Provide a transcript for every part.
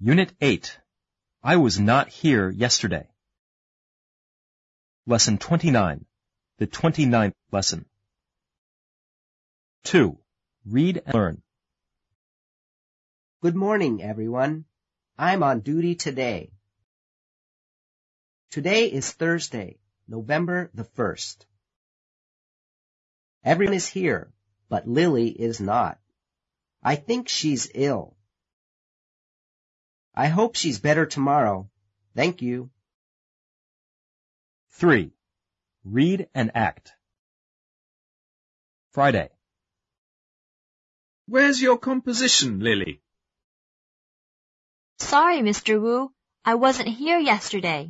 Unit 8. I was not here yesterday. Lesson 29. The 29th lesson. 2. Read and learn. Good morning, everyone. I'm on duty today. Today is Thursday, November the 1st. Everyone is here, but Lily is not. I think she's ill. I hope she's better tomorrow. Thank you. 3. Read and act. Friday. Where's your composition, Lily? Sorry, Mr. Wu. I wasn't here yesterday.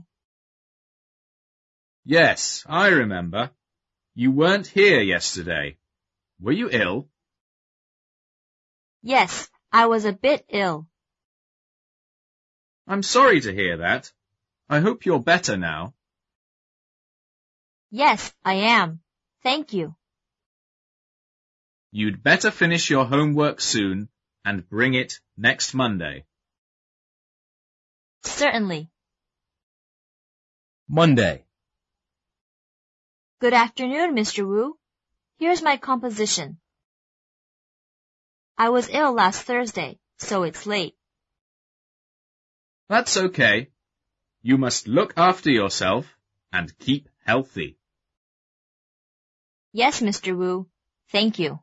Yes, I remember. You weren't here yesterday. Were you ill? Yes, I was a bit ill. I'm sorry to hear that. I hope you're better now. Yes, I am. Thank you. You'd better finish your homework soon and bring it next Monday. Certainly. Monday. Good afternoon, Mr. Wu. Here's my composition. I was ill last Thursday, so it's late. That's okay. You must look after yourself and keep healthy. Yes, Mr. Wu. Thank you.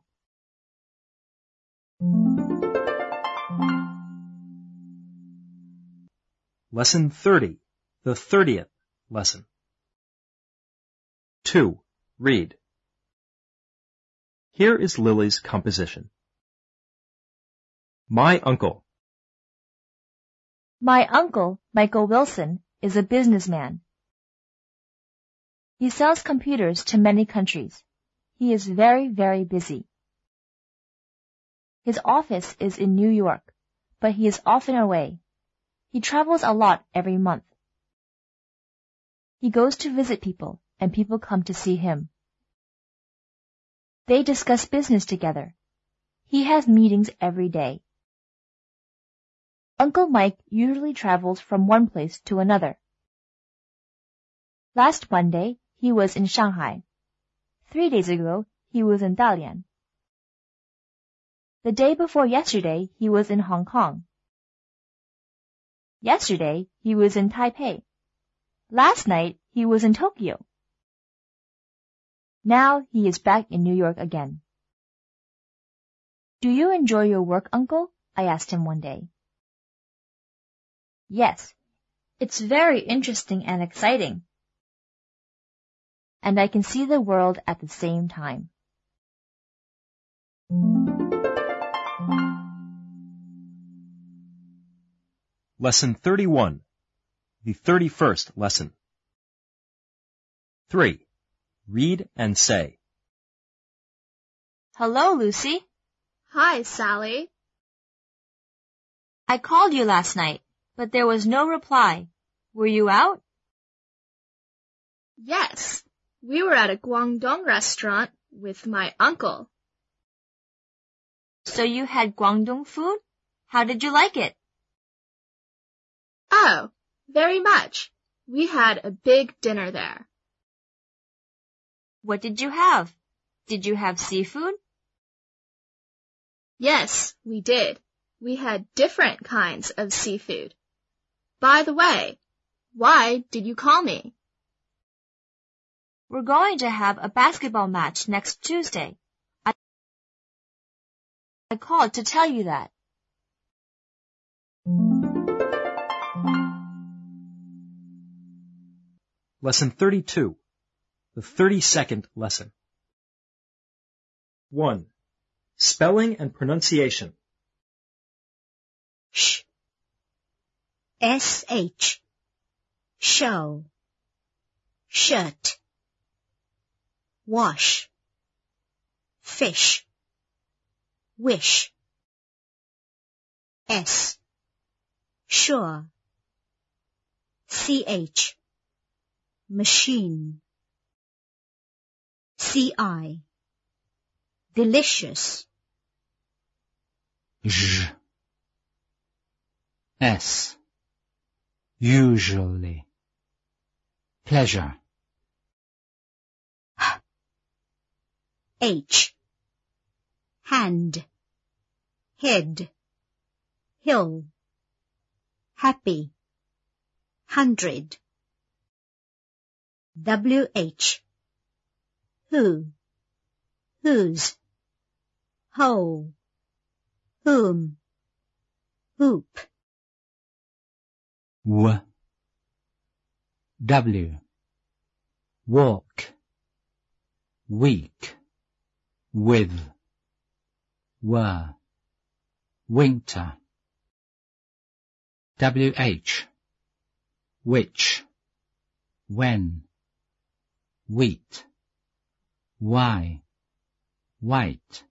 Lesson 30. The 30th lesson. 2. Read. Here is Lily's composition. My uncle. My uncle, Michael Wilson, is a businessman. He sells computers to many countries. He is very, very busy. His office is in New York, but he is often away. He travels a lot every month. He goes to visit people, and people come to see him. They discuss business together. He has meetings every day. Uncle Mike usually travels from one place to another. Last Monday, he was in Shanghai. 3 days ago, he was in Dalian. The day before yesterday, he was in Hong Kong. Yesterday, he was in Taipei. Last night, he was in Tokyo. Now he is back in New York again. Do you enjoy your work, Uncle? I asked him one day. Yes, it's very interesting and exciting. And I can see the world at the same time. Lesson 31. The 31st lesson. 3. Read and say. Hello, Lucy. Hi, Sally. I called you last night, but there was no reply. Were you out? Yes, we were at a Guangdong restaurant with my uncle. So you had Guangdong food? How did you like it? Oh, very much. We had a big dinner there. What did you have? Did you have seafood? Yes, we did. We had different kinds of seafood. By the way, why did you call me? We're going to have a basketball match next Tuesday. I called to tell you that. Lesson 32. The 32nd lesson. 1. Spelling and pronunciation. Sh. S-H. Show. Shirt. Wash. Fish. Wish. S. Sure. C-H. Machine. C-I. Delicious. Zh. S. Usually. Pleasure. H. Hand. Head. Hill. Happy. 100. WH. Who. Whose. Whole. Whom. Hoop. W. Walk. Week. With. Were. Winter. WH. Which. When. Wheat. Why. White.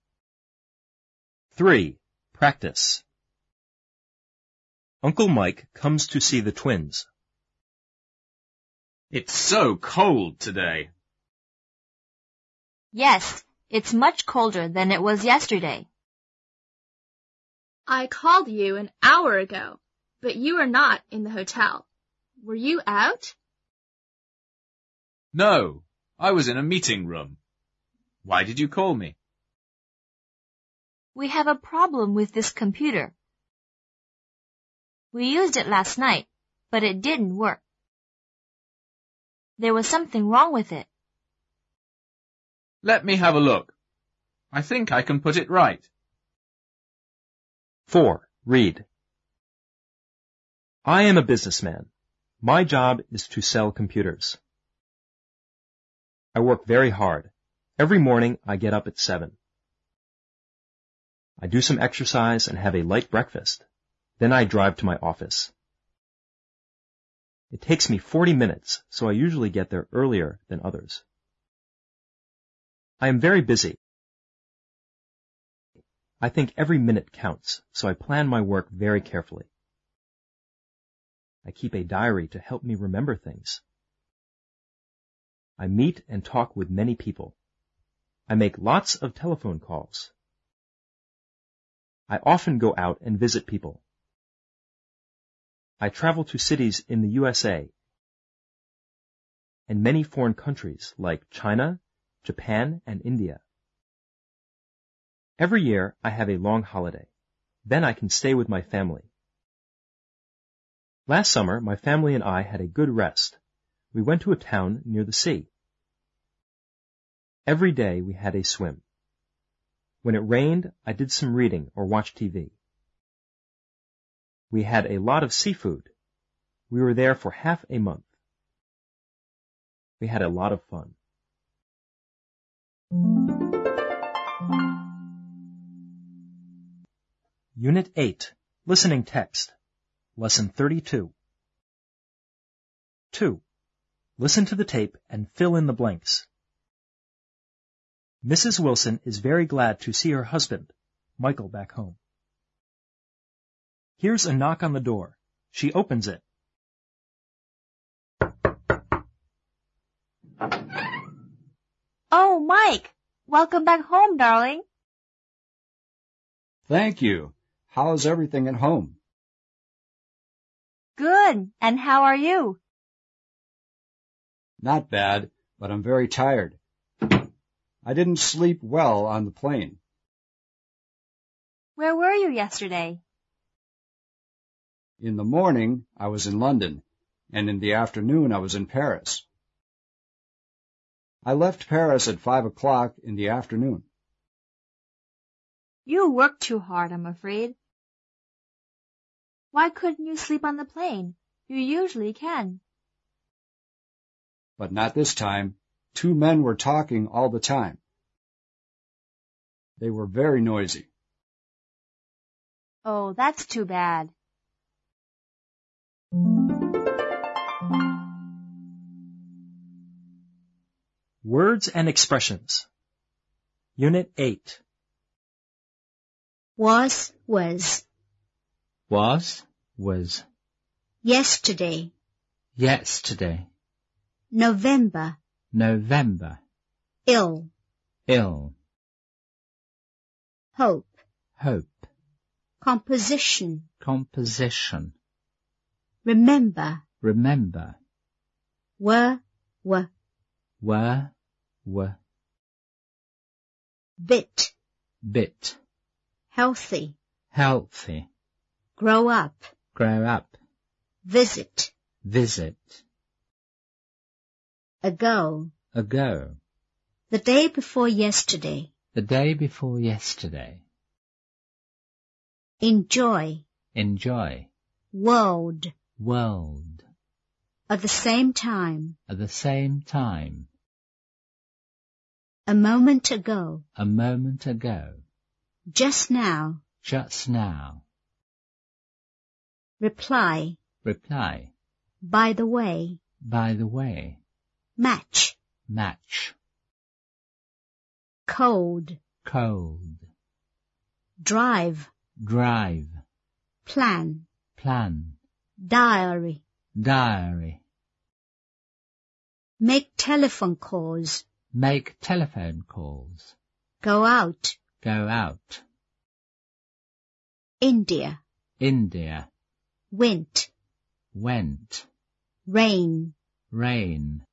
3. Practice. Uncle Mike comes to see the twins. It's so cold today. Yes, it's much colder than it was yesterday. I called you an hour ago, but you were not in the hotel. Were you out? No, I was in a meeting room. Why did you call me? We have a problem with this computer. We used it last night, but it didn't work. There was something wrong with it. Let me have a look. I think I can put it right. 4. Read. I am a businessman. My job is to sell computers. I work very hard. Every morning I get up at 7. I do some exercise and have a light breakfast. Then I drive to my office. It takes me 40 minutes, so I usually get there earlier than others. I am very busy. I think every minute counts, so I plan my work very carefully. I keep a diary to help me remember things. I meet and talk with many people. I make lots of telephone calls. I often go out and visit people. I travel to cities in the USA and many foreign countries like China, Japan, and India. Every year I have a long holiday. Then I can stay with my family. Last summer, my family and I had a good rest. We went to a town near the sea. Every day we had a swim. When it rained, I did some reading or watched TV. We had a lot of seafood. We were there for half a month. We had a lot of fun. Unit 8. Listening Text. Lesson 32. 2. Listen to the tape and fill in the blanks. Mrs. Wilson is very glad to see her husband, Michael, back home. Here's a knock on the door. She opens it. Oh, Mike! Welcome back home, darling. Thank you. How's everything at home? Good. And how are you? Not bad, but I'm very tired. I didn't sleep well on the plane. Where were you yesterday? In the morning, I was in London, and in the afternoon, I was in Paris. I left Paris at 5 o'clock in the afternoon. You work too hard, I'm afraid. Why couldn't you sleep on the plane? You usually can. But not this time. 2 men were talking all the time. They were very noisy. Oh, that's too bad. Words and expressions. Unit 8. Was. Was. Yesterday. Yesterday. November. November. Ill. Ill. Hope. Hope. composition, composition, remember, remember, were, were, bit, bit, healthy, healthy, grow up, grow up, visit, visit, ago, ago, the day before yesterday, the day before yesterday, enjoy, enjoy, world, world, at the same time, at the same time, a moment ago, a moment ago, just now, just now, reply, reply, by the way, by the way, match, match, cold, cold, drive, drive, plan, plan, diary, diary, make telephone calls, make telephone calls, go out, go out, India, India, went, went, rain, rain,